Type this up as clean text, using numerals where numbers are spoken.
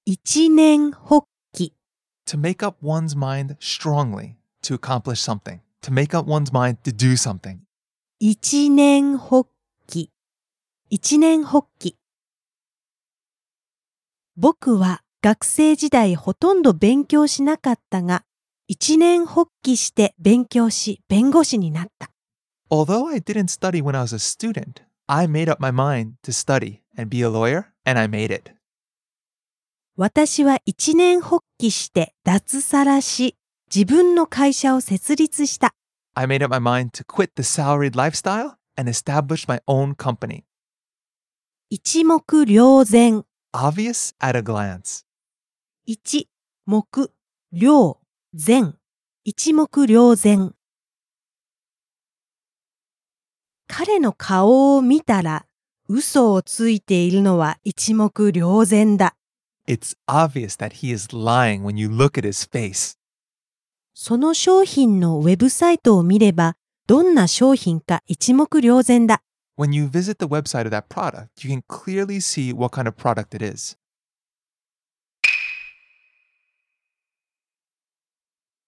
一念発起 To make up one's mind strongly to accomplish something. To make up one's mind to do something. 一念発起一念発起僕は学生時代ほとんど勉強しなかったが、一念発起して勉強し弁護士になった。 Although I didn't study when I was a student, I made up my mind to study and be a lawyer, and I made it. 私は一念発起して脱サラし、自分の会社を設立した。 I made up my mind to quit the salaried lifestyle and establish my own company. 一目瞭然 Obvious at a glance. 一目瞭然一目瞭然彼の顔を見たら嘘をついているのは一目瞭然だ。 It's obvious that he is lying when you look at his face. その商品のウェブサイトを見ればどんな商品か一目瞭然だ。 When you visit the website of that product, you can clearly see what kind of product it is.